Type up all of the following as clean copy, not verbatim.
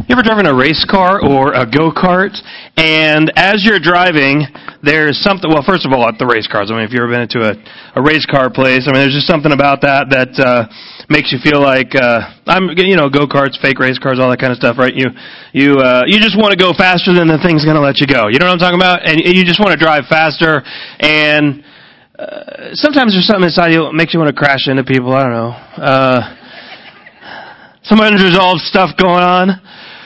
You ever driven a race car or a go-kart, and as you're driving, there's something, well, first of all, at the race cars, I mean, if you've ever been into a race car place, I mean, there's just something about that makes you feel like, go-karts, fake race cars, all that kind of stuff, right? You just want to go faster than the thing's going to let you go. You know what I'm talking about? And you just want to drive faster, and sometimes there's something inside you that makes you want to crash into people, I don't know. Some unresolved stuff going on.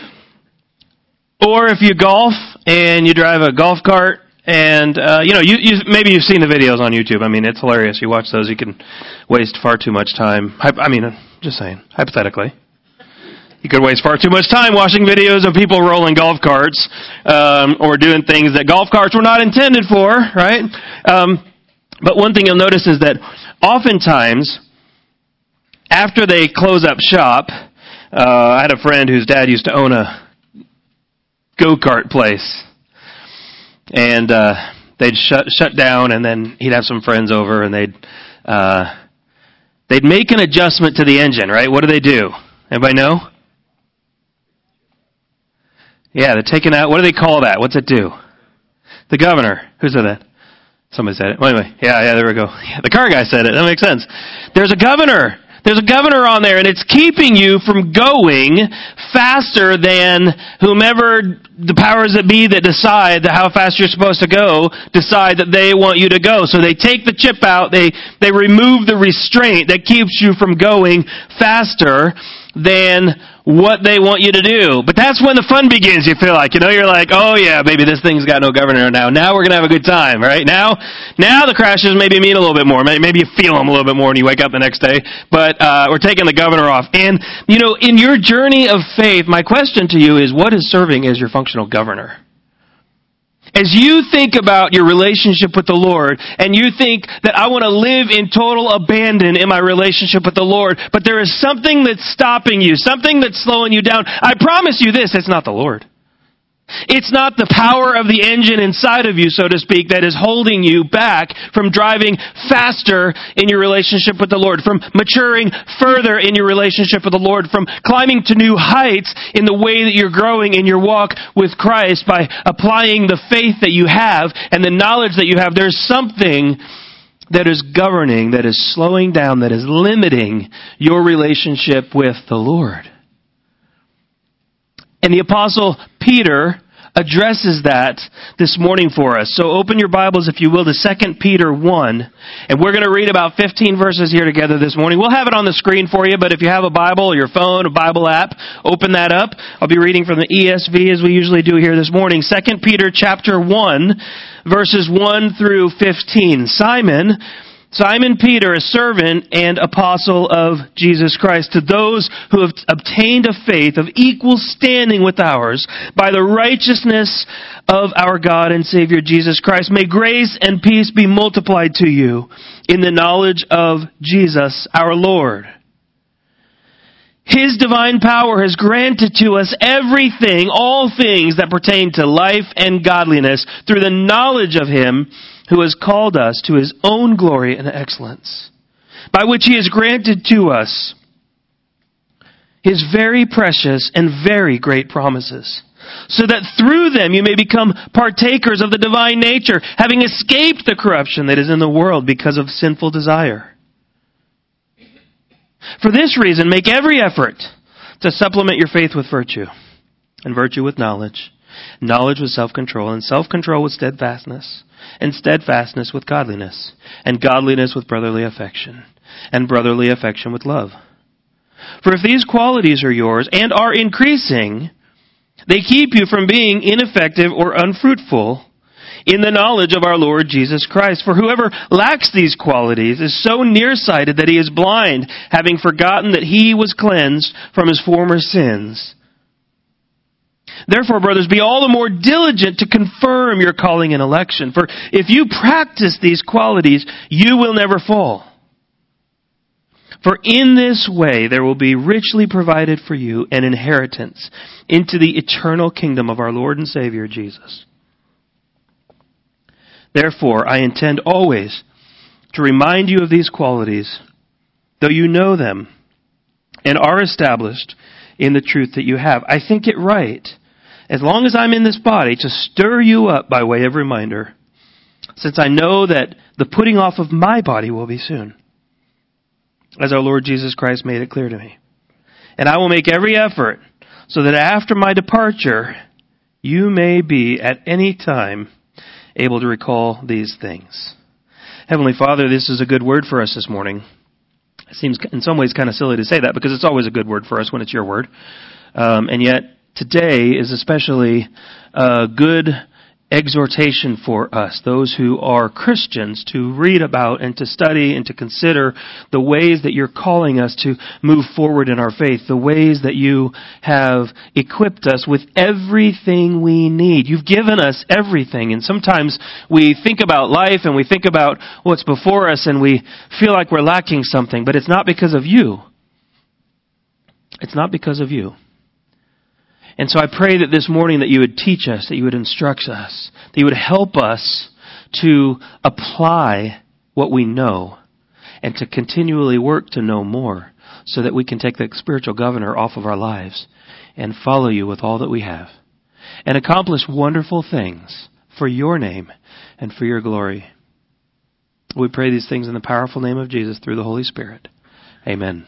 Or if you golf and you drive a golf cart and, maybe you've seen the videos on YouTube. I mean, it's hilarious. You watch those, you can waste far too much time. Just saying, hypothetically. You could waste far too much time watching videos of people rolling golf carts, or doing things that golf carts were not intended for, right? But one thing you'll notice is that oftentimes, after they close up shop, I had a friend whose dad used to own a go-kart place, and they'd shut down, and then he'd have some friends over, and they'd make an adjustment to the engine, right? What do? Anybody know? Yeah, they're taking out, what do they call that? What's it do? The governor. Who said that? Somebody said it. Well, anyway, yeah, there we go. Yeah, the car guy said it. That makes sense. There's a governor on there, and it's keeping you from going faster than whomever the powers that be that decide how fast you're supposed to go decide that they want you to go. So they take the chip out, they remove the restraint that keeps you from going faster than what they want you to do. But that's when the fun begins, you feel like. You're like, oh yeah, baby, this thing's got no governor now. Now we're going to have a good time, right? Now the crashes maybe mean a little bit more. Maybe you feel them a little bit more when you wake up the next day. But we're taking the governor off. And, in your journey of faith, my question to you is, what is serving as your functional governor? As you think about your relationship with the Lord, and you think that I want to live in total abandon in my relationship with the Lord, but there is something that's stopping you, something that's slowing you down, I promise you this, it's not the Lord. It's not the power of the engine inside of you, so to speak, that is holding you back from driving faster in your relationship with the Lord, from maturing further in your relationship with the Lord, from climbing to new heights in the way that you're growing in your walk with Christ by applying the faith that you have and the knowledge that you have. There's something that is governing, that is slowing down, that is limiting your relationship with the Lord. And the Apostle Peter addresses that this morning for us. So open your Bibles, if you will, to 2 Peter 1. And we're going to read about 15 verses here together this morning. We'll have it on the screen for you, but if you have a Bible or your phone, a Bible app, open that up. I'll be reading from the ESV as we usually do here this morning. 2 Peter chapter 1, verses 1 through 15. Simon Peter, a servant and apostle of Jesus Christ, to those who have obtained a faith of equal standing with ours by the righteousness of our God and Savior Jesus Christ, may grace and peace be multiplied to you in the knowledge of Jesus our Lord. His divine power has granted to us everything, all things that pertain to life and godliness through the knowledge of Him who has called us to His own glory and excellence, by which He has granted to us His very precious and very great promises, so that through them you may become partakers of the divine nature, having escaped the corruption that is in the world because of sinful desire. For this reason, make every effort to supplement your faith with virtue, and virtue with knowledge, knowledge with self-control, and self-control with steadfastness, and steadfastness with godliness, and godliness with brotherly affection, and brotherly affection with love. For if these qualities are yours and are increasing, they keep you from being ineffective or unfruitful in the knowledge of our Lord Jesus Christ. For whoever lacks these qualities is so nearsighted that he is blind, having forgotten that he was cleansed from his former sins. Therefore, brothers, be all the more diligent to confirm your calling and election. For if you practice these qualities, you will never fall. For in this way there will be richly provided for you an inheritance into the eternal kingdom of our Lord and Savior Jesus. Therefore, I intend always to remind you of these qualities, though you know them and are established in the truth that you have. I think it right, as long as I'm in this body, to stir you up by way of reminder, since I know that the putting off of my body will be soon, as our Lord Jesus Christ made it clear to me. And I will make every effort so that after my departure, you may be at any time able to recall these things. Heavenly Father, this is a good word for us this morning. It seems in some ways kind of silly to say that because it's always a good word for us when it's your word. And yet today is especially a good exhortation for us, those who are Christians, to read about and to study and to consider the ways that you're calling us to move forward in our faith, the ways that you have equipped us with everything we need. You've given us everything, and sometimes we think about life and we think about what's before us and we feel like we're lacking something, but it's not because of you. It's not because of you. And so I pray that this morning that you would teach us, that you would instruct us, that you would help us to apply what we know and to continually work to know more so that we can take the spiritual governor off of our lives and follow you with all that we have and accomplish wonderful things for your name and for your glory. We pray these things in the powerful name of Jesus through the Holy Spirit. Amen.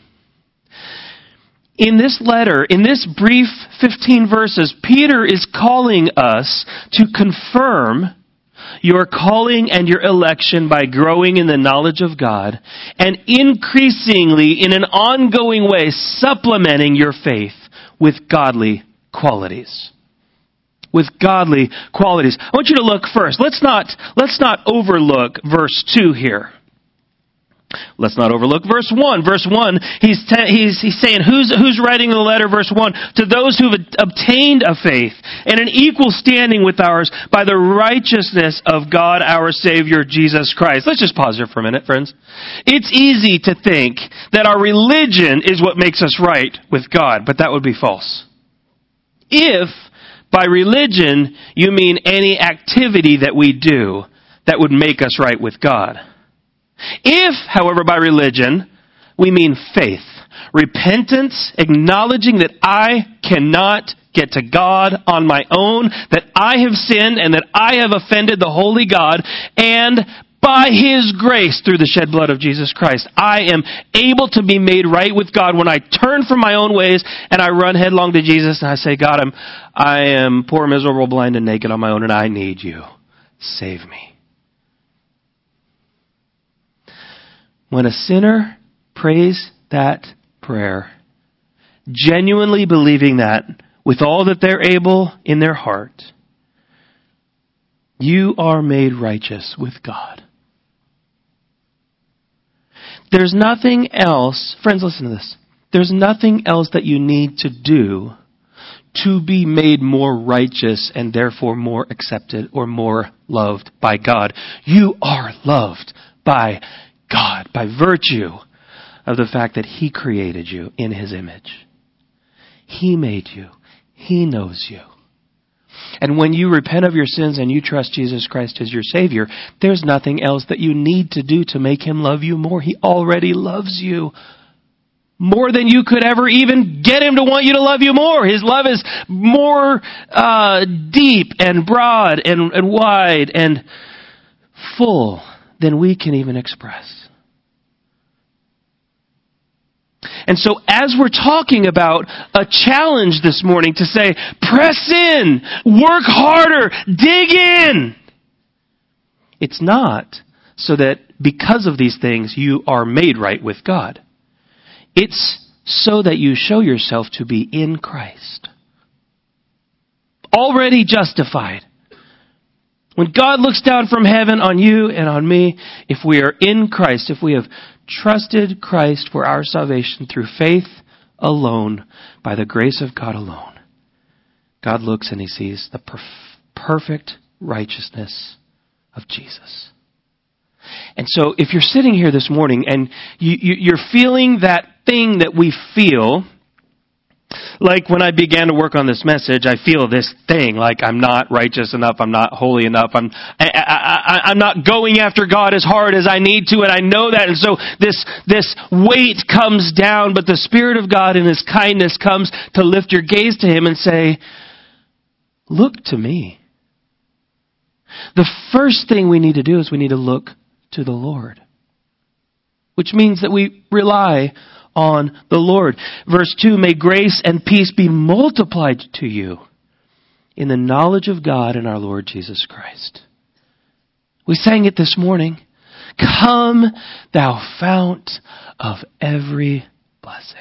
In this letter, in this brief 15 verses, Peter is calling us to confirm your calling and your election by growing in the knowledge of God and increasingly, in an ongoing way, supplementing your faith with godly qualities. With godly qualities. I want you to look first. Let's not overlook verse 2 here. Let's not overlook verse 1. Verse 1, he's saying, who's writing the letter? Verse 1, to those who've obtained a faith and an equal standing with ours by the righteousness of God our Savior, Jesus Christ. Let's just pause here for a minute, friends. It's easy to think that our religion is what makes us right with God, but that would be false. If by religion you mean any activity that we do that would make us right with God. If, however, by religion, we mean faith, repentance, acknowledging that I cannot get to God on my own, that I have sinned and that I have offended the holy God, and by His grace through the shed blood of Jesus Christ, I am able to be made right with God when I turn from my own ways and I run headlong to Jesus and I say, God, I am poor, miserable, blind, and naked on my own and I need you. Save me. When a sinner prays that prayer, genuinely believing that with all that they're able in their heart, you are made righteous with God. There's nothing else, friends, listen to this. There's nothing else that you need to do to be made more righteous and therefore more accepted or more loved by God. You are loved by God by virtue of the fact that He created you in His image. He made you. He knows you. And when you repent of your sins and you trust Jesus Christ as your Savior, there's nothing else that you need to do to make Him love you more. He already loves you more than you could ever even get Him to want you to love you more. His love is more deep and broad and wide and full than we can even express. And so as we're talking about a challenge this morning to say, press in, work harder, dig in. It's not so that because of these things you are made right with God. It's so that you show yourself to be in Christ. Already justified. When God looks down from heaven on you and on me, if we are in Christ, if we have trusted Christ for our salvation through faith alone, by the grace of God alone, God looks and He sees the perfect righteousness of Jesus. And so if you're sitting here this morning and you're feeling that thing that we feel, like when I began to work on this message, I feel this thing, like I'm not righteous enough, I'm not holy enough, I'm not going after God as hard as I need to, and I know that, and so this weight comes down, but the Spirit of God in His kindness comes to lift your gaze to Him and say, look to me. The first thing we need to do is we need to look to the Lord, which means that we rely on the Lord. Verse 2, may grace and peace be multiplied to you in the knowledge of God and our Lord Jesus Christ. We sang it this morning. Come, thou fount of every blessing.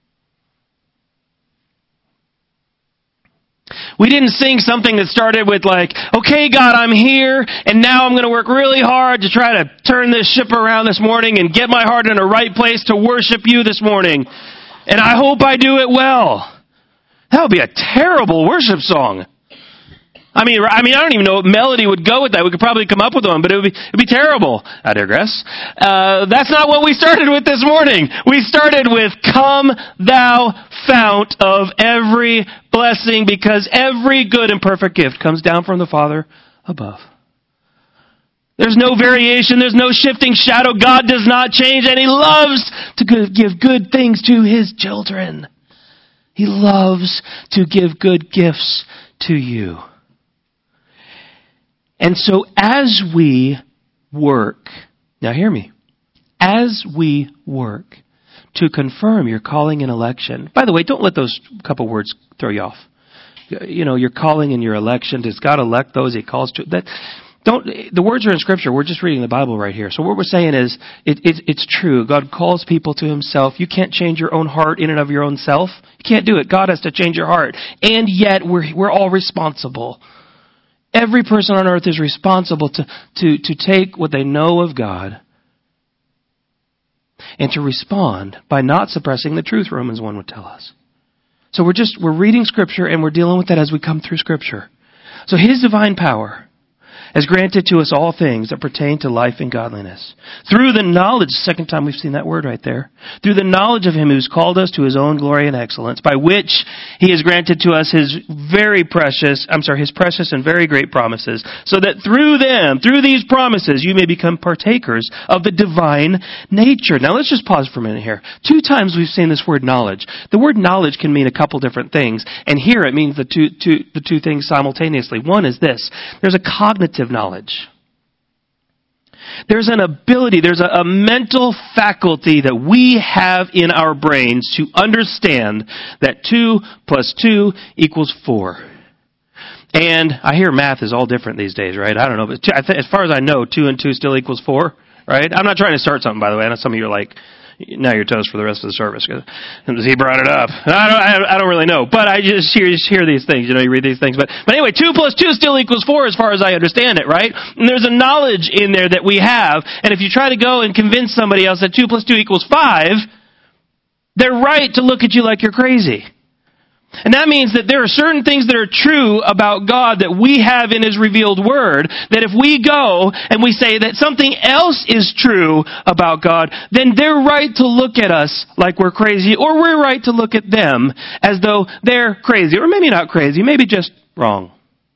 We didn't sing something that started with like, okay, God, I'm here, and now I'm going to work really hard to try to turn this ship around this morning and get my heart in the right place to worship you this morning. And I hope I do it well. That would be a terrible worship song. I mean, I don't even know what melody would go with that. We could probably come up with one, but it'd be terrible. I digress. That's not what we started with this morning. We started with, come thou fount of every blessing, because every good and perfect gift comes down from the Father above. There's no variation. There's no shifting shadow. God does not change, and He loves to give good things to His children. He loves to give good gifts to you. And so as we work, now hear me, as we work to confirm your calling and election, by the way, don't let those couple words throw you off. You know, your calling and your election, does God elect those He calls to? The words are in Scripture. We're just reading the Bible right here. So what we're saying is, it's true. God calls people to Himself. You can't change your own heart in and of your own self. You can't do it. God has to change your heart. And yet, we're all responsible. Every person on earth is responsible to take what they know of God and to respond by not suppressing the truth, Romans 1 would tell us. So we're reading Scripture and we're dealing with that as we come through Scripture. So His divine power has granted to us all things that pertain to life and godliness. Through the knowledge, second time we've seen that word right there, through the knowledge of Him who's called us to His own glory and excellence, by which He has granted to us His precious and very great promises, so that through these promises, you may become partakers of the divine nature. Now let's just pause for a minute here. 2 times we've seen this word knowledge. The word knowledge can mean a couple different things, and here it means the two things simultaneously. One is this: there's a cognitive knowledge. There's an ability, there's a mental faculty that we have in our brains to understand that 2 plus 2 equals 4. And I hear math is all different these days, right? I don't know, but as far as I know, 2 and 2 still equals 4, right? I'm not trying to start something, by the way. I know some of you are like, now you're toast for the rest of the service because he brought it up. I don't really know, but I just hear these things. You know, you read these things. But anyway, 2 plus 2 still equals 4 as far as I understand it, right? And there's a knowledge in there that we have. And if you try to go and convince somebody else that 2 plus 2 equals 5, they're right to look at you like you're crazy. And that means that there are certain things that are true about God that we have in His revealed Word, that if we go and we say that something else is true about God, then they're right to look at us like we're crazy, or we're right to look at them as though they're crazy, or maybe not crazy, maybe just wrong.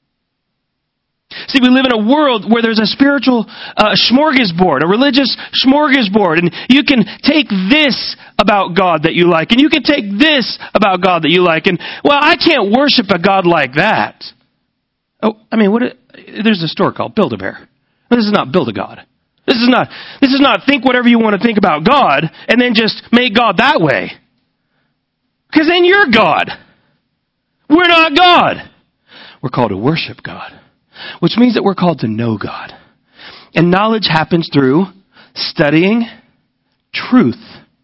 See, we live in a world where there's a spiritual smorgasbord, a religious smorgasbord, and you can take this about God that you like, and you can take this about God that you like, and, well, I can't worship a God like that. Oh, I mean, there's a store called Build-A-Bear. This is not Build-A-God. This is not think whatever you want to think about God, and then just make God that way. Because then you're God. We're not God. We're called to worship God, which means that we're called to know God. And knowledge happens through studying truth.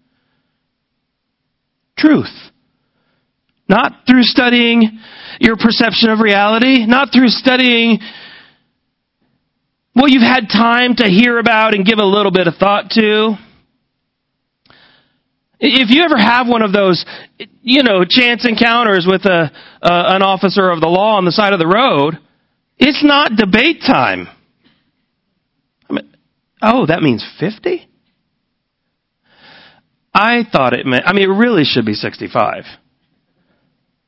Truth. Not through studying your perception of reality, not through studying what you've had time to hear about and give a little bit of thought to. If you ever have one of those, chance encounters with an officer of the law on the side of the road, it's not debate time. That means 50? I thought it meant, it really should be 65.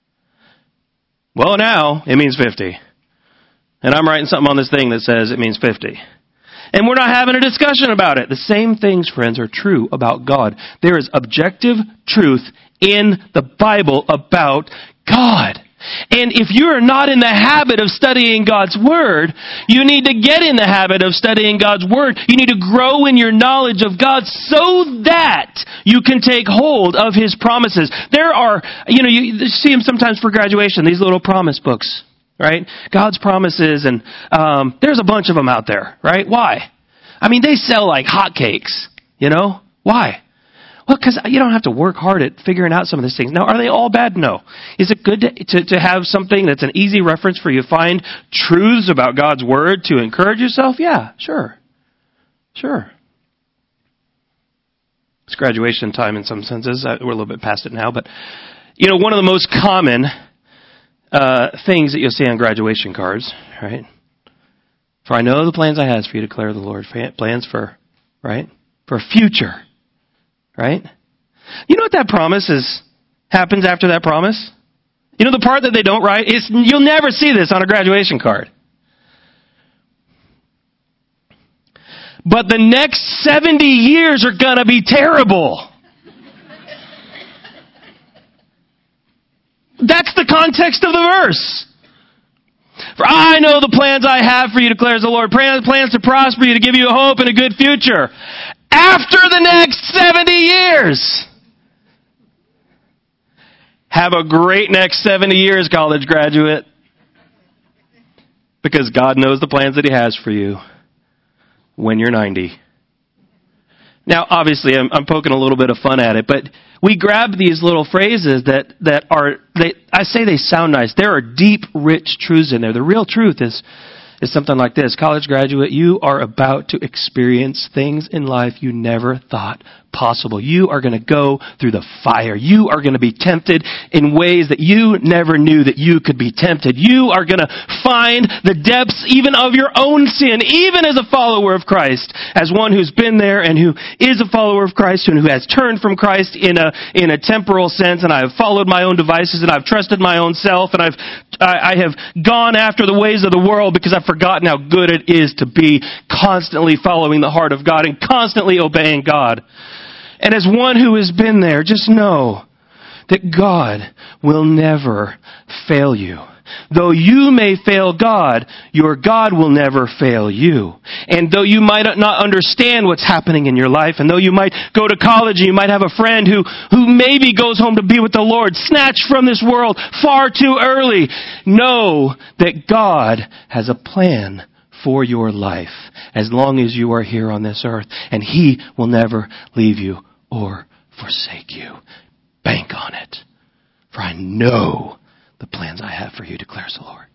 Well, now it means 50. And I'm writing something on this thing that says it means 50. And we're not having a discussion about it. The same things, friends, are true about God. There is objective truth in the Bible about God. And if you are not in the habit of studying God's Word, you need to get in the habit of studying God's Word. You need to grow in your knowledge of God so that you can take hold of His promises. There are, you see them sometimes for graduation, these little promise books, right? God's promises, and there's a bunch of them out there, right? Why? I mean, they sell like hotcakes, Why? Well, because you don't have to work hard at figuring out some of these things. Now, are they all bad? No. Is it good to have something that's an easy reference for you to find truths about God's Word to encourage yourself? Yeah, sure. Sure. It's graduation time in some senses. We're a little bit past it now. But, one of the most common things that you'll see on graduation cards, right? For I know the plans I have for you, declare the Lord. Plans for, right? For future. Right? You know what that promise happens after that promise? The part that they don't write is you'll never see this on a graduation card. But the next 70 years are going to be terrible. That's the context of the verse. For I know the plans I have for you, declares the Lord. Plans to prosper you, to give you a hope and a good future. After the next 70 years. Have a great next 70 years, college graduate. Because God knows the plans that He has for you when you're 90. Now, obviously, I'm poking a little bit of fun at it, but we grab these little phrases that are, I say they sound nice. There are deep, rich truths in there. The real truth is something like this. College graduate, you are about to experience things in life you never thought possible. You are going to go through the fire. You are going to be tempted in ways that you never knew that you could be tempted. You are going to find the depths even of your own sin, even as a follower of Christ, as one who's been there and who is a follower of Christ and who has turned from Christ in a temporal sense, and I have followed my own devices, and I've trusted my own self, and I have gone after the ways of the world because I've forgotten how good it is to be constantly following the heart of God and constantly obeying God. And as one who has been there, just know that God will never fail you. Though you may fail God, your God will never fail you. And though you might not understand what's happening in your life, and though you might go to college and you might have a friend who maybe goes home to be with the Lord, snatched from this world far too early, know that God has a plan for your life as long as you are here on this earth, and He will never leave you or forsake you. Bank on it. For I know the plans I have for you, declares the Lord.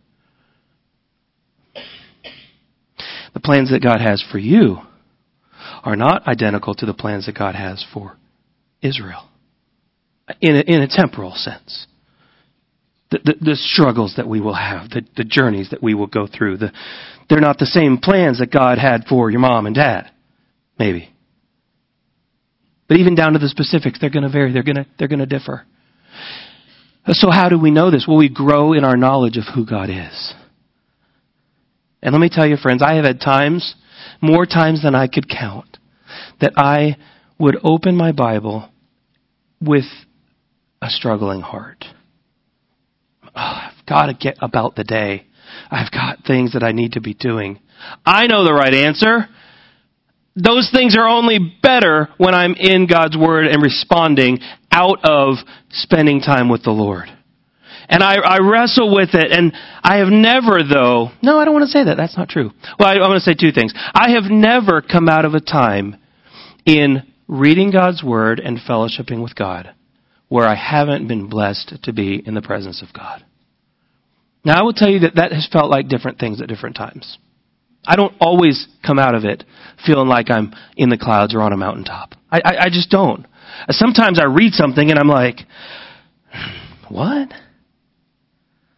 The plans that God has for you are not identical to the plans that God has for Israel. In a temporal sense. The struggles that we will have, the journeys that we will go through, they're not the same plans that God had for your mom and dad. Maybe. But even down to the specifics, they're going to vary. They're going to differ. So how do we know this? Well, we grow in our knowledge of who God is. And let me tell you, friends, I have had times, more times than I could count, that I would open my Bible with a struggling heart. Oh, I've got to get about the day. I've got things that I need to be doing. I know the right answer. Those things are only better when I'm in God's Word and responding out of spending time with the Lord. And I wrestle with it, and I have never, though... No, I don't want to say that. That's not true. Well, I want to say two things. I have never come out of a time in reading God's Word and fellowshipping with God where I haven't been blessed to be in the presence of God. Now, I will tell you that has felt like different things at different times. I don't always come out of it feeling like I'm in the clouds or on a mountaintop. I just don't. Sometimes I read something and I'm like, what?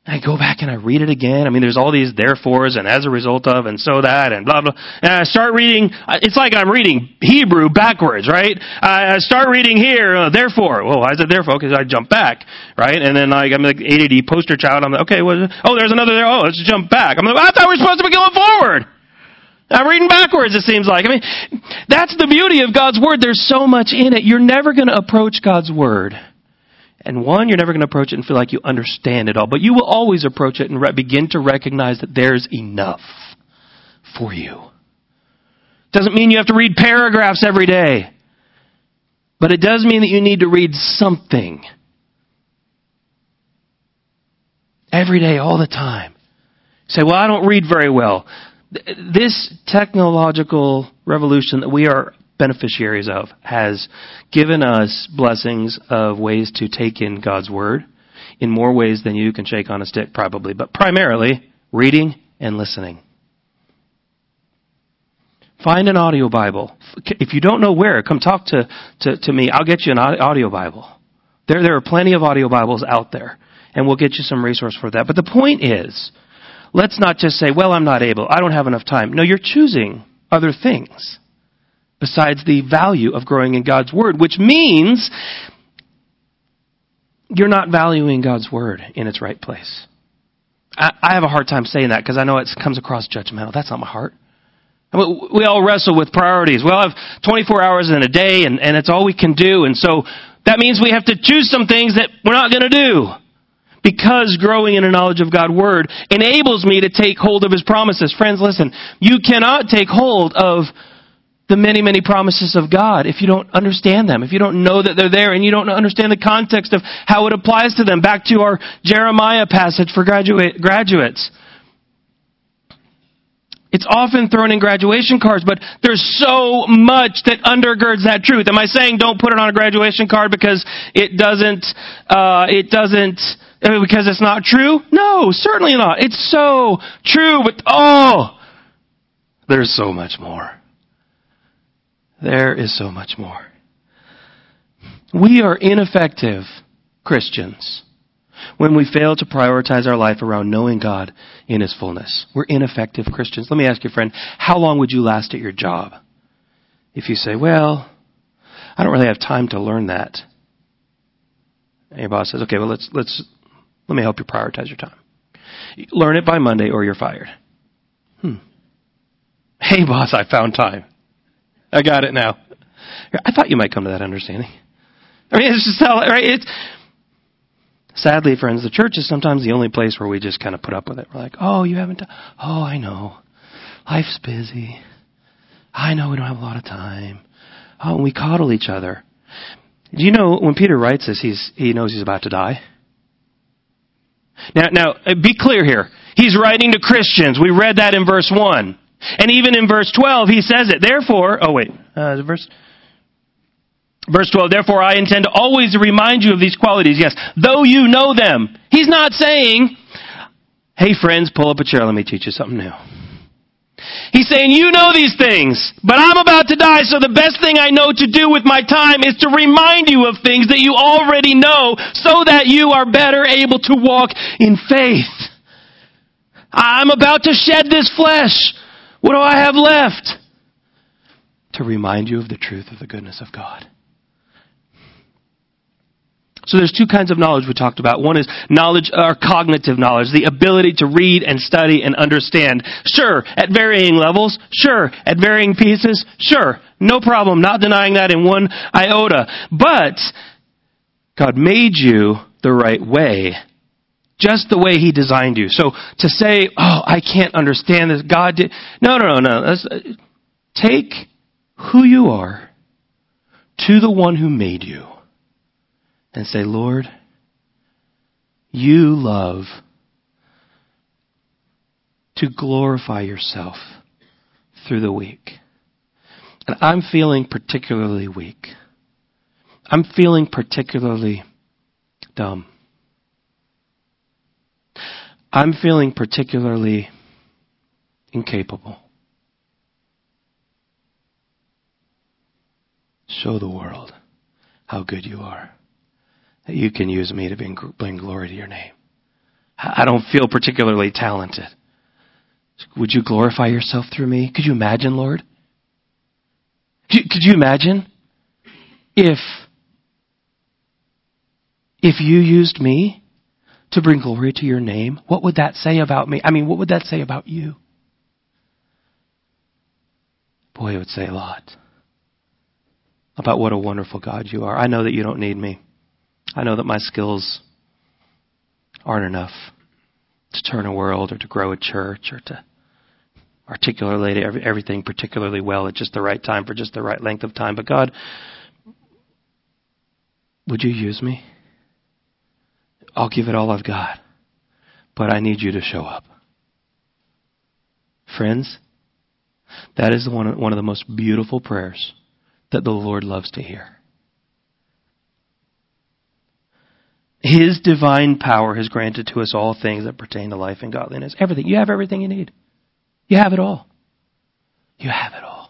I go back and I read it again. I mean, there's all these therefores and as a result of and so that and blah, blah. And I start reading. It's like I'm reading Hebrew backwards, right? I start reading here, therefore. Well, why is it therefore? Because I jump back, right? And then I'm like ADD poster child. I'm like, okay, there's another there. Oh, let's jump back. I'm like, I thought we were supposed to be going forward. I'm reading backwards, it seems like. I mean, that's the beauty of God's Word. There's so much in it. You're never going to approach God's Word. And one, you're never going to approach it and feel like you understand it all. But you will always approach it and begin to recognize that there's enough for you. Doesn't mean you have to read paragraphs every day. But it does mean that you need to read something. Every day, all the time. You say, well, I don't read very well. This technological revolution that we are beneficiaries of has given us blessings of ways to take in God's Word in more ways than you can shake on a stick, probably, but primarily reading and listening. Find an audio Bible. If you don't know where, come talk to me. I'll get you an audio Bible. There are plenty of audio Bibles out there, and we'll get you some resource for that. But the point is, let's not just say, well, I'm not able. I don't have enough time. No, you're choosing other things besides the value of growing in God's Word, which means you're not valuing God's Word in its right place. I have a hard time saying that because I know it comes across judgmental. That's not my heart. I mean, we all wrestle with priorities. We all have 24 hours in a day, and it's all we can do. And so that means we have to choose some things that we're not going to do. Because growing in a knowledge of God's Word enables me to take hold of His promises. Friends, listen, you cannot take hold of the many, many promises of God if you don't understand them, if you don't know that they're there and you don't understand the context of how it applies to them. Back to our Jeremiah passage for graduates. It's often thrown in graduation cards, but there's so much that undergirds that truth. Am I saying don't put it on a graduation card because because it's not true? No, certainly not. It's so true, but there's so much more. There is so much more. We are ineffective Christians when we fail to prioritize our life around knowing God in His fullness. We're ineffective Christians. Let me ask you, friend, how long would you last at your job if you say, well, I don't really have time to learn that? And your boss says, okay, well, let me help you prioritize your time. Learn it by Monday or you're fired. Hey, boss, I found time. I got it now. I thought you might come to that understanding. I mean, it's just how, right? Sadly, friends, the church is sometimes the only place where we just kind of put up with it. We're like, you haven't done, I know. Life's busy. I know we don't have a lot of time. And we coddle each other. Do you know, when Peter writes this, he knows he's about to die? Now, be clear here. He's writing to Christians. We read that in verse 1. And even in verse 12, he says it. Therefore, verse 12, therefore I intend to always remind you of these qualities. Yes, though you know them. He's not saying, hey friends, pull up a chair, let me teach you something new. He's saying, you know these things, but I'm about to die, so the best thing I know to do with my time is to remind you of things that you already know so that you are better able to walk in faith. I'm about to shed this flesh. What do I have left? To remind you of the truth of the goodness of God. So there's two kinds of knowledge we talked about. One is knowledge, or cognitive knowledge, the ability to read and study and understand. Sure, at varying levels. Sure, at varying pieces. Sure, no problem. Not denying that in one iota. But God made you the right way. Just the way He designed you. So to say, I can't understand this, God did. No. Take who you are to the one who made you and say, Lord, you love to glorify yourself through the week. And I'm feeling particularly weak. I'm feeling particularly dumb. I'm feeling particularly incapable. Show the world how good you are. That you can use me to bring glory to your name. I don't feel particularly talented. Would you glorify yourself through me? Could you imagine, Lord? Could you imagine if you used me to bring glory to your name? What would that say about me? I mean, what would that say about you? Boy, it would say a lot about what a wonderful God you are. I know that you don't need me. I know that my skills aren't enough to turn a world or to grow a church or to articulate everything particularly well at just the right time for just the right length of time. But God, would you use me? I'll give it all I've got, but I need you to show up. Friends, that is one of the most beautiful prayers that the Lord loves to hear. His divine power has granted to us all things that pertain to life and godliness. Everything. You have everything you need. You have it all. You have it all.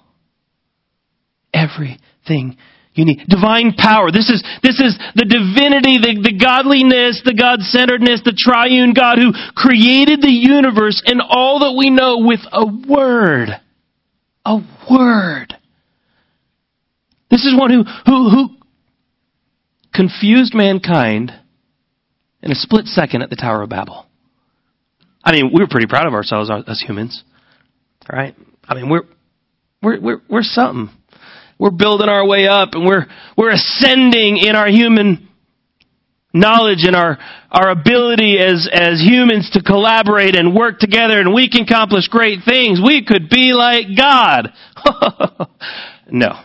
Everything you need. Divine power. This is the divinity, the godliness, the God-centeredness, the triune God who created the universe and all that we know with a word. A word. This is one who confused mankind in a split second at the Tower of Babel. I mean, we were pretty proud of ourselves as humans, right? I mean, we're something. We're building our way up, and we're ascending in our human knowledge and our ability as humans to collaborate and work together, and we can accomplish great things. We could be like God. No.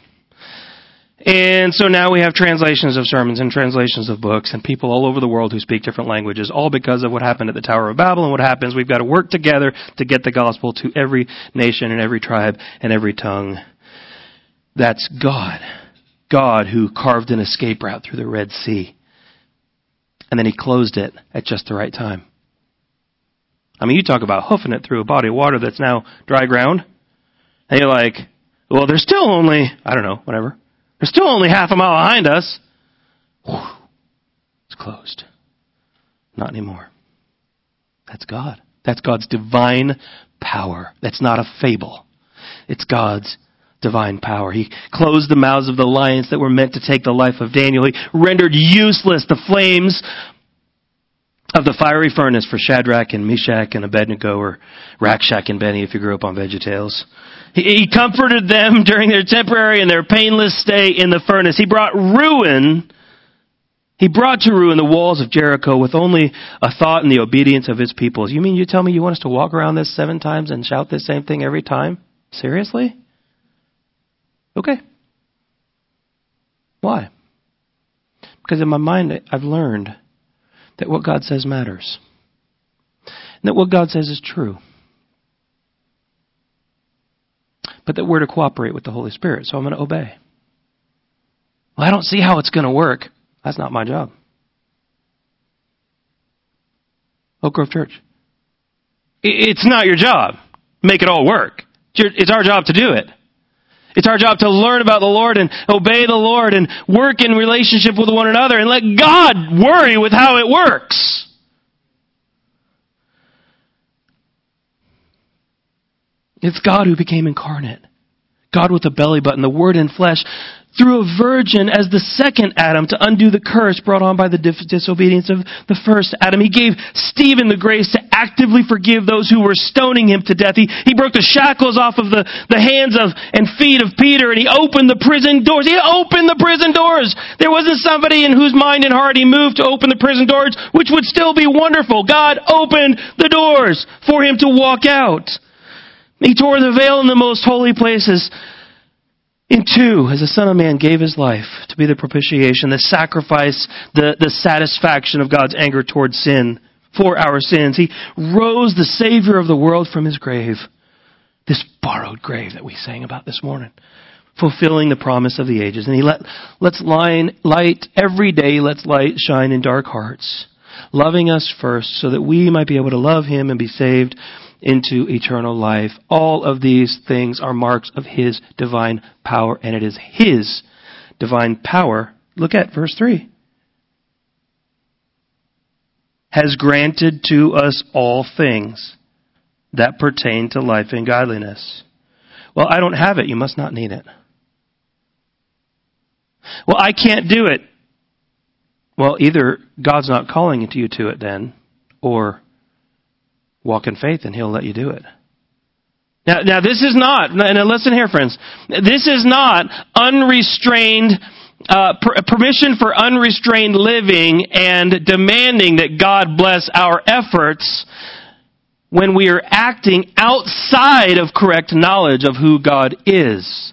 And so now we have translations of sermons and translations of books and people all over the world who speak different languages, all because of what happened at the Tower of Babel. And what happens, we've got to work together to get the gospel to every nation and every tribe and every tongue. That's God. God who carved an escape route through the Red Sea. And then he closed it at just the right time. I mean, you talk about hoofing it through a body of water that's now dry ground. And you're like, well, there's still only, I don't know, whatever. There's still only half a mile behind us. Whew. It's closed. Not anymore. That's God. That's God's divine power. That's not a fable. It's God's divine power. He closed the mouths of the lions that were meant to take the life of Daniel. He rendered useless the flames of the fiery furnace for Shadrach and Meshach and Abednego, or Rakshak and Benny if you grew up on VeggieTales. He comforted them during their temporary and their painless stay in the furnace. He brought to ruin the walls of Jericho with only a thought and the obedience of his people. You mean you tell me you want us to walk around this 7 times and shout the same thing every time? Seriously? Okay. Why? Because in my mind, I've learned that what God says matters. And that what God says is true. But that we're to cooperate with the Holy Spirit, so I'm going to obey. Well, I don't see how it's going to work. That's not my job. Oak Grove Church. It's not your job. Make it all work. It's our job to do it. It's our job to learn about the Lord and obey the Lord and work in relationship with one another and let God worry with how it works. It's God who became incarnate. God with a belly button, the Word in flesh, through a virgin as the second Adam to undo the curse brought on by the disobedience of the first Adam. He gave Stephen the grace to actively forgive those who were stoning him to death. He broke the shackles off of the hands of and feet of Peter, and he opened the prison doors. He opened the prison doors. There wasn't somebody in whose mind and heart he moved to open the prison doors, which would still be wonderful. God opened the doors for him to walk out. He tore the veil in the most holy places in two, as the Son of Man gave his life to be the propitiation, the sacrifice, the satisfaction of God's anger towards sin for our sins. He rose the Savior of the world from his grave, this borrowed grave that we sang about this morning, fulfilling the promise of the ages. And let's light every day, let's light shine in dark hearts, loving us first so that we might be able to love him and be saved into eternal life. All of these things are marks of his divine power, and it is his divine power. Look at verse 3. has granted to us all things that pertain to life and godliness. Well, I don't have it. You must not need it. Well, I can't do it. Well, either God's not calling you to it then, or walk in faith and He'll let you do it. Now this is not, and listen here, friends, this is not unrestrained, permission for unrestrained living and demanding that God bless our efforts when we are acting outside of correct knowledge of who God is.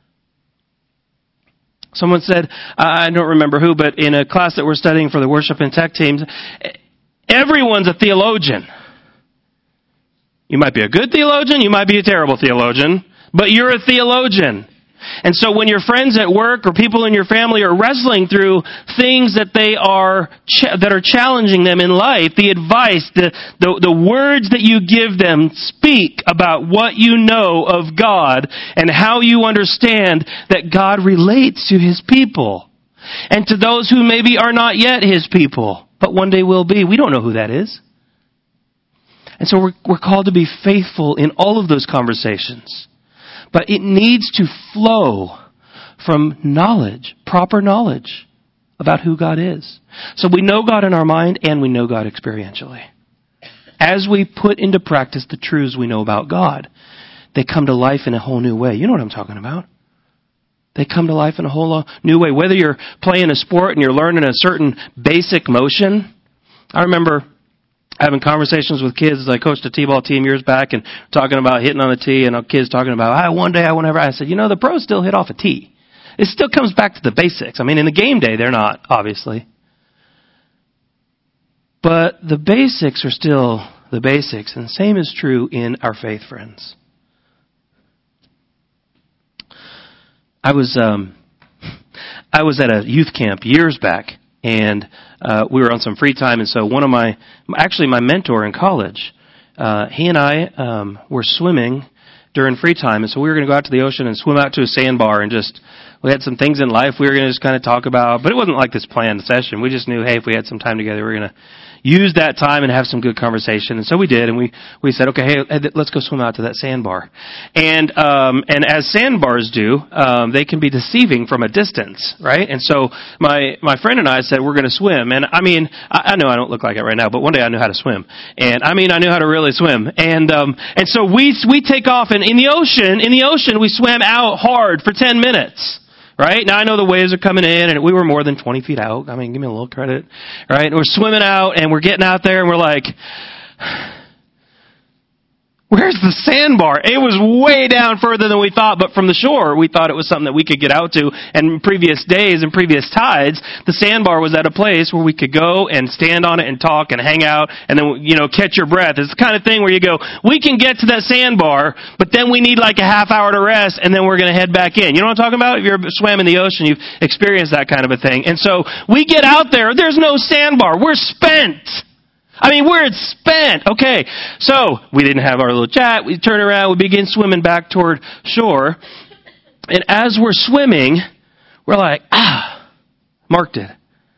Someone said, I don't remember who, but in a class that we're studying for the worship and tech teams, everyone's a theologian. You might be a good theologian, you might be a terrible theologian, but you're a theologian. And so when your friends at work or people in your family are wrestling through things that that are challenging them in life, the advice, the words that you give them speak about what you know of God and how you understand that God relates to His people. And to those who maybe are not yet His people, but one day will be. We don't know who that is. And so we're called to be faithful in all of those conversations. But it needs to flow from knowledge, proper knowledge about who God is. So we know God in our mind and we know God experientially. As we put into practice the truths we know about God, they come to life in a whole new way. You know what I'm talking about. They come to life in a whole new way. Whether you're playing a sport and you're learning a certain basic motion. I remember having conversations with kids as I coached a t-ball team years back and talking about hitting on the tee, and kids talking about, one day I won't ever. I said, the pros still hit off a tee. It still comes back to the basics. I mean, in the game day, they're not, obviously. But the basics are still the basics, and the same is true in our faith, friends. I was at a youth camp years back, and we were on some free time, and so one of my mentor in college, he and I were swimming during free time, and so we were going to go out to the ocean and swim out to a sandbar and we had some things in life we were going to just kind of talk about, but it wasn't like this planned session. We just knew, hey, if we had some time together, we were going to use that time and have some good conversation. And so we did, and we said, okay, hey, let's go swim out to that sandbar. And as sandbars do, they can be deceiving from a distance, right? And so my friend and I said, we're going to swim. And I mean, I know I don't look like it right now, but one day I knew how to swim. And I mean, I knew how to really swim. And so we take off, and in the ocean, we swam out hard for 10 minutes. Right? Now I know the waves are coming in and we were more than 20 feet out. I mean, give me a little credit. Right? And we're swimming out and we're getting out there and we're like, where's the sandbar? It was way down further than we thought, but from the shore, we thought it was something that we could get out to. And in previous days and previous tides, the sandbar was at a place where we could go and stand on it and talk and hang out and then, catch your breath. It's the kind of thing where you go, we can get to that sandbar, but then we need like a half hour to rest and then we're going to head back in. You know what I'm talking about? If you've swam in the ocean, you've experienced that kind of a thing. And so we get out there, there's no sandbar. We're spent. I mean, we're spent. Okay, so we didn't have our little chat. We turn around. We begin swimming back toward shore. And as we're swimming, we're like, Mark did.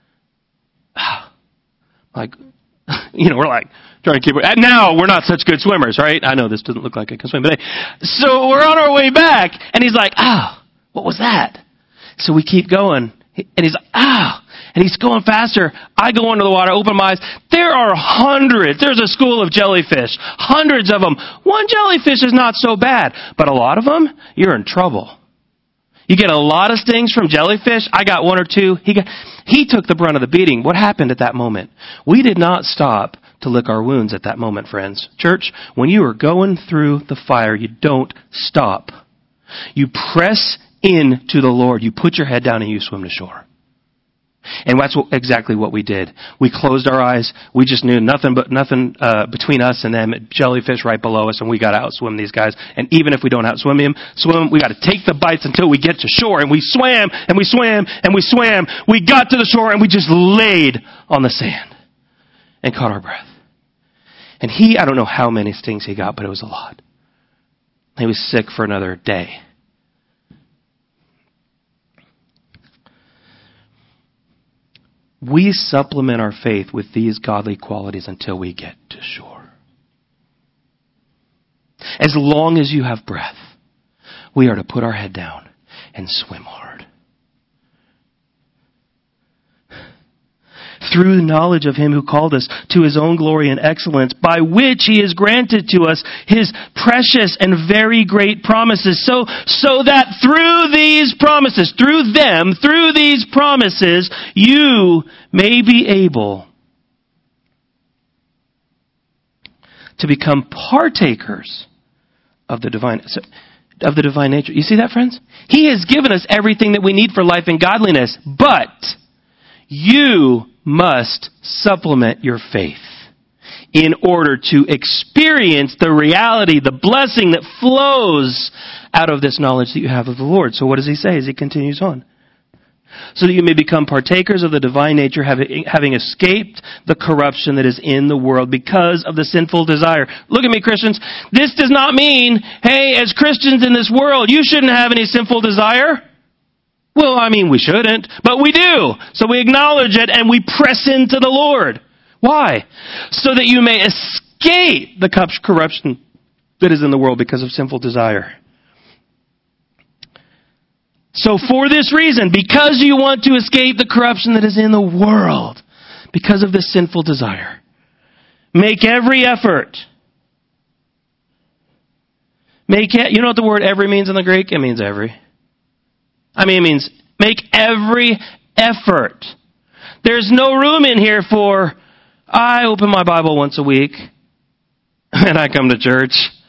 Like, we're like trying to keep it. Now, we're not such good swimmers, right? I know this doesn't look like I can swim, but so we're on our way back. And he's like, what was that? So we keep going. And he's like, and he's going faster. I go under the water, open my eyes. There are hundreds. There's a school of jellyfish. Hundreds of them. One jellyfish is not so bad. But a lot of them, you're in trouble. You get a lot of stings from jellyfish. I got one or two. He took the brunt of the beating. What happened at that moment? We did not stop to lick our wounds at that moment, friends. Church, when you are going through the fire, you don't stop. You press into the Lord. You put your head down and you swim to shore. And that's exactly what we did. We closed our eyes. We just knew nothing between us and them. Jellyfish right below us, and we got to outswim these guys. And even if we don't outswim them, we got to take the bites until we get to shore. And we swam, and we swam, and we swam. We got to the shore, and we just laid on the sand and caught our breath. And I don't know how many stings he got, but it was a lot. He was sick for another day. we supplement our faith with these godly qualities until we get to shore. As long as you have breath, we are to put our head down and swim hard. Through the knowledge of Him who called us to His own glory and excellence, by which He has granted to us His precious and very great promises, so that through these promises, through these promises, you may be able to become partakers of the divine nature. You see that, friends? He has given us everything that we need for life and godliness, but you must supplement your faith in order to experience the reality, the blessing that flows out of this knowledge that you have of the Lord. So what does he say as he continues on? So that you may become partakers of the divine nature, having escaped the corruption that is in the world because of the sinful desire. Look at me, Christians. This does not mean, hey, as Christians in this world, you shouldn't have any sinful desire. Well, I mean, we shouldn't, but we do. So we acknowledge it and we press into the Lord. Why? So that you may escape the corruption that is in the world because of sinful desire. So for this reason, because you want to escape the corruption that is in the world, because of this sinful desire, make every effort. You know what the word every means in the Greek? It means every. It means make every effort. There's no room in here for, I open my Bible once a week and I come to church.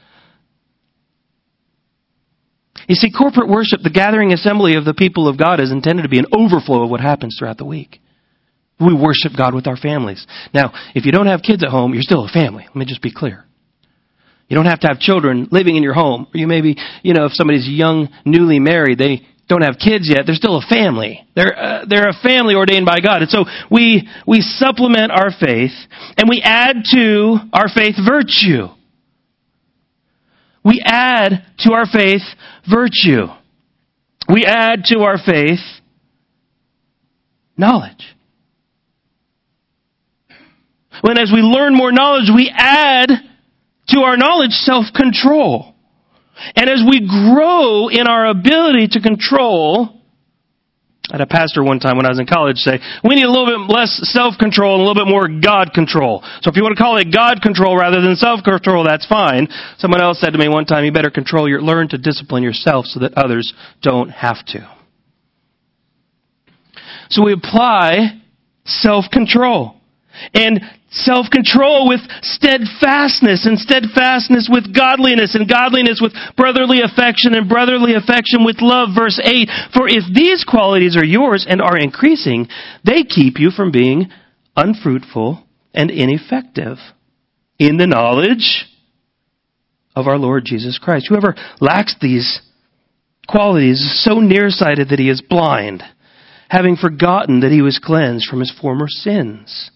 You see, corporate worship, the gathering assembly of the people of God, is intended to be an overflow of what happens throughout the week. We worship God with our families. Now, if you don't have kids at home, you're still a family. Let me just be clear. You don't have to have children living in your home. Or you maybe, if somebody's young, newly married, they don't have kids yet, they're still a family. They're a family ordained by God. And so we supplement our faith and we add to our faith virtue. We add to our faith virtue. We add to our faith knowledge. When as we learn more knowledge, we add to our knowledge self-control. And as we grow in our ability to control, I had a pastor one time when I was in college say, we need a little bit less self-control and a little bit more God control. So if you want to call it God control rather than self-control, that's fine. Someone else said to me one time, you better learn to discipline yourself so that others don't have to. So we apply self-control. And self-control with steadfastness, and steadfastness with godliness, and godliness with brotherly affection, and brotherly affection with love. Verse 8, for if these qualities are yours and are increasing, they keep you from being unfruitful and ineffective in the knowledge of our Lord Jesus Christ. Whoever lacks these qualities is so nearsighted that he is blind, having forgotten that he was cleansed from his former sins.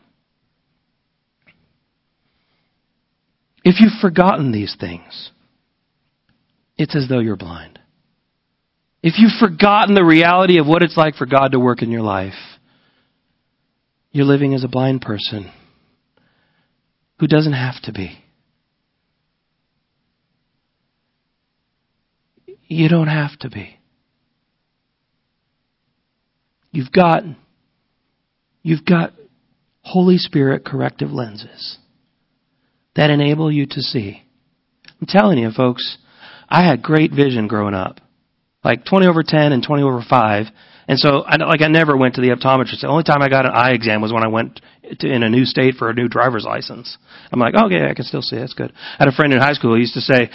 If you've forgotten these things, it's as though you're blind. If you've forgotten the reality of what it's like for God to work in your life, you're living as a blind person who doesn't have to be. You don't have to be. You've got Holy Spirit corrective lenses that enable you to see. I'm telling you, folks, I had great vision growing up. Like 20/10 and 20/5. And so, I never went to the optometrist. The only time I got an eye exam was when I went in a new state for a new driver's license. I'm like, okay, I can still see. That's good. I had a friend in high school who used to say,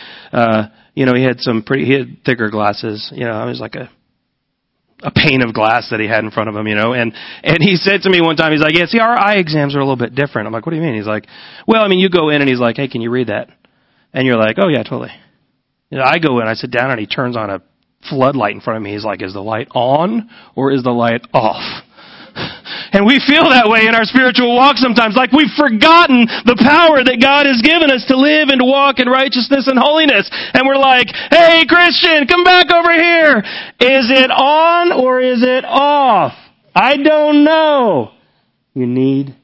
he had thicker glasses. I was like a pane of glass that he had in front of him, and he said to me one time, he's like, yeah, see, our eye exams are a little bit different. I'm like, what do you mean? He's like, well, you go in and he's like, hey, can you read that? And you're like, oh yeah, totally. I go in, I sit down and he turns on a floodlight in front of me. He's like, is the light on or is the light off? And we feel that way in our spiritual walk sometimes, like we've forgotten the power that God has given us to live and to walk in righteousness and holiness. And we're like, hey, Christian, come back over here. Is it on or is it off? I don't know. You need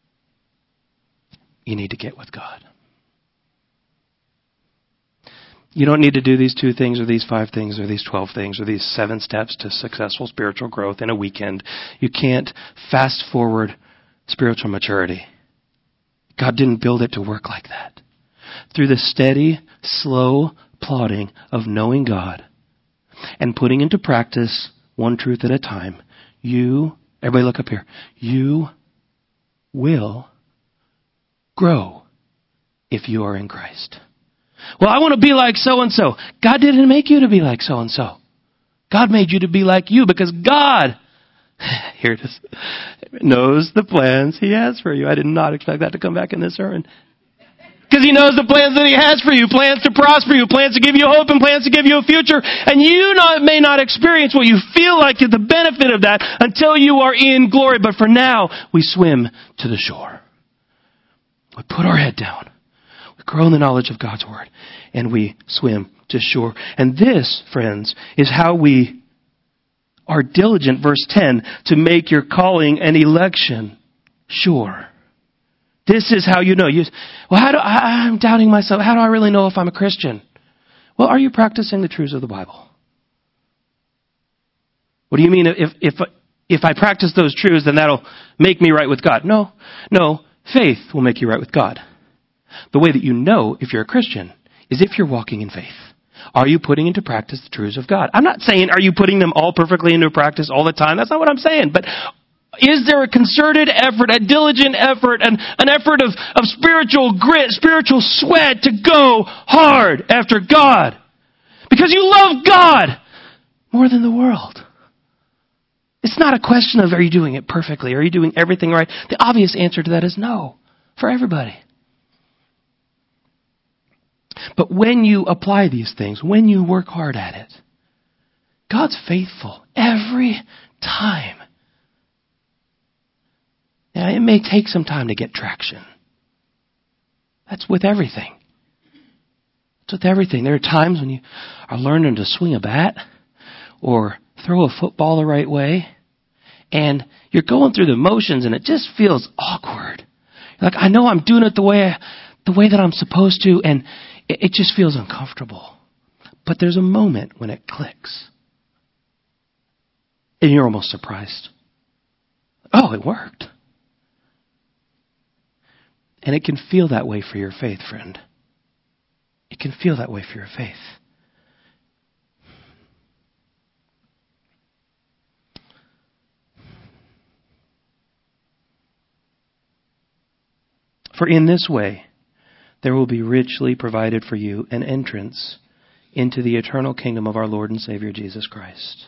to get with God. You don't need to do these 2 things or these 5 things or these 12 things or these 7 steps to successful spiritual growth in a weekend. You can't fast forward spiritual maturity. God didn't build it to work like that. Through the steady, slow plodding of knowing God and putting into practice one truth at a time, everybody look up here, you will grow if you are in Christ. Well, I want to be like so-and-so. God didn't make you to be like so-and-so. God made you to be like you because God, here it is, knows the plans He has for you. I did not expect that to come back in this sermon. Because He knows the plans that He has for you. Plans to prosper you. Plans to give you hope and plans to give you a future. And you may not experience what you feel like the benefit of that until you are in glory. But for now, we swim to the shore. We put our head down. We grow in the knowledge of God's Word. And we swim to shore. And this, friends, is how we are diligent, verse 10, to make your calling and election sure. This is how you know. I'm doubting myself. How do I really know if I'm a Christian? Well, are you practicing the truths of the Bible? What do you mean if I practice those truths, then that'll make me right with God? No. Faith will make you right with God. The way that you know if you're a Christian is if you're walking in faith. Are you putting into practice the truths of God? I'm not saying, are you putting them all perfectly into practice all the time? That's not what I'm saying. But is there a concerted effort, a diligent effort, an effort of spiritual grit, spiritual sweat to go hard after God? Because you love God more than the world. It's not a question of, are you doing it perfectly? Are you doing everything right? The obvious answer to that is no, for everybody. But when you apply these things, when you work hard at it, God's faithful every time. Now, it may take some time to get traction. That's with everything. It's with everything. There are times when you are learning to swing a bat or throw a football the right way, and you're going through the motions and it just feels awkward. You're like, I know I'm doing it the way that I'm supposed to, and it just feels uncomfortable. But there's a moment when it clicks. And you're almost surprised. Oh, it worked. And it can feel that way for your faith, friend. It can feel that way for your faith. For in this way, there will be richly provided for you an entrance into the eternal kingdom of our Lord and Savior Jesus Christ.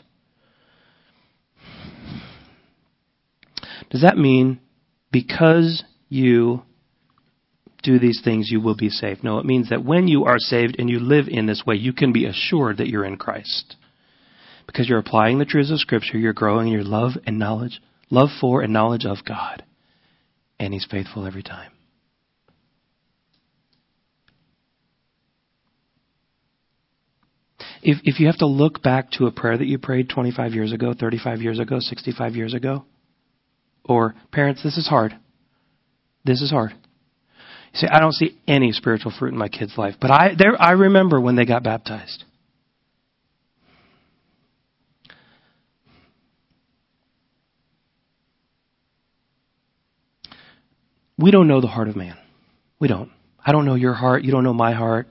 Does that mean because you do these things, you will be saved? No, it means that when you are saved and you live in this way, you can be assured that you're in Christ. Because you're applying the truths of Scripture, you're growing in your love for and knowledge of God. And He's faithful every time. If you have to look back to a prayer that you prayed 25 years ago, 35 years ago, 65 years ago, or parents, this is hard. This is hard. You say, I don't see any spiritual fruit in my kid's life. But I remember when they got baptized. We don't know the heart of man. We don't. I don't know your heart. You don't know my heart.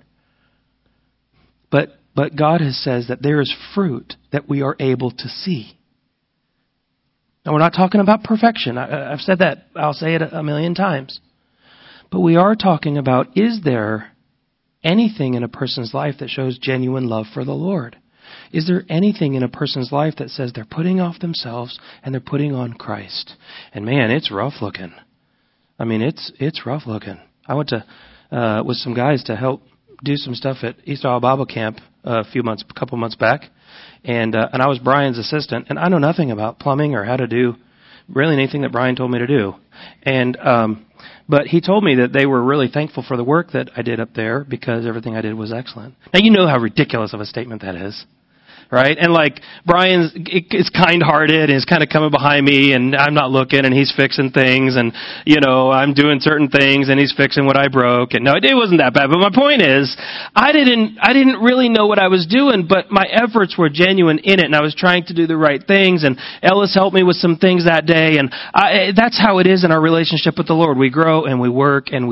But God has says that there is fruit that we are able to see. Now, we're not talking about perfection. I've said that. I'll say it a million times. But we are talking about, is there anything in a person's life that shows genuine love for the Lord? Is there anything in a person's life that says they're putting off themselves and they're putting on Christ? And man, it's rough looking. I mean, it's rough looking. I went to with some guys to help do some stuff at East Isle Bible Camp a couple months back, and I was Brian's assistant, and I know nothing about plumbing or how to do really anything that Brian told me to do, and but he told me that they were really thankful for the work that I did up there because everything I did was excellent. Now you know how ridiculous of a statement that is, right? And like Brian is kind-hearted and is kind of coming behind me, and I'm not looking, and he's fixing things, and I'm doing certain things, and he's fixing what I broke. And no, it wasn't that bad. But my point is, I didn't really know what I was doing, but my efforts were genuine in it, and I was trying to do the right things. And Ellis helped me with some things that day, and that's how it is in our relationship with the Lord. We grow and we work and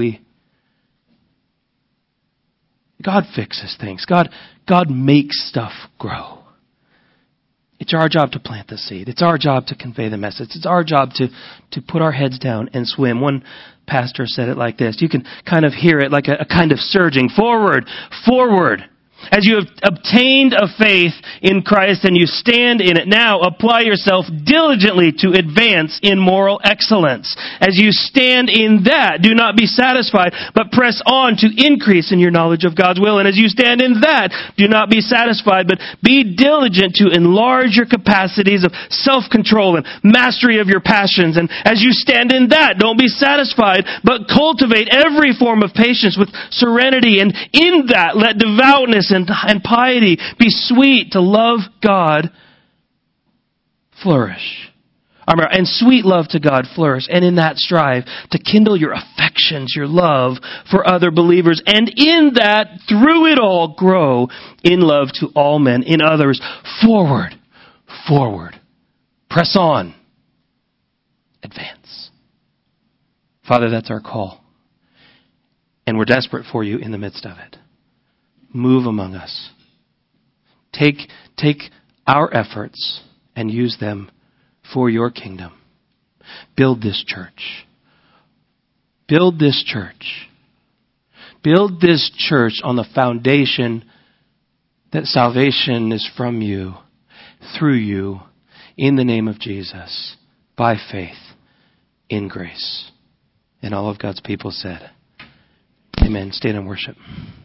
God fixes things. God makes stuff grow. It's our job to plant the seed. It's our job to convey the message. It's our job to put our heads down and swim. One pastor said it like this. You can kind of hear it like a kind of surging. Forward, forward. As you have obtained a faith in Christ and you stand in it, now apply yourself diligently to advance in moral excellence. As you stand in that, do not be satisfied, but press on to increase in your knowledge of God's will. And as you stand in that, do not be satisfied, but be diligent to enlarge your capacities of self-control and mastery of your passions. And as you stand in that, don't be satisfied, but cultivate every form of patience with serenity. And in that, let devoutness and piety be sweet to love God flourish. And sweet love to God flourish. And in that strive to kindle your affections, your love for other believers. And in that, through it all, grow in love to all men, in others. Forward, forward. Press on. Advance. Father, that's our call. And we're desperate for you in the midst of it. Move among us. Take our efforts and use them for your kingdom. Build this church. Build this church. Build this church on the foundation that salvation is from you, through you, in the name of Jesus, by faith, in grace. And all of God's people said, Amen. Stand and worship.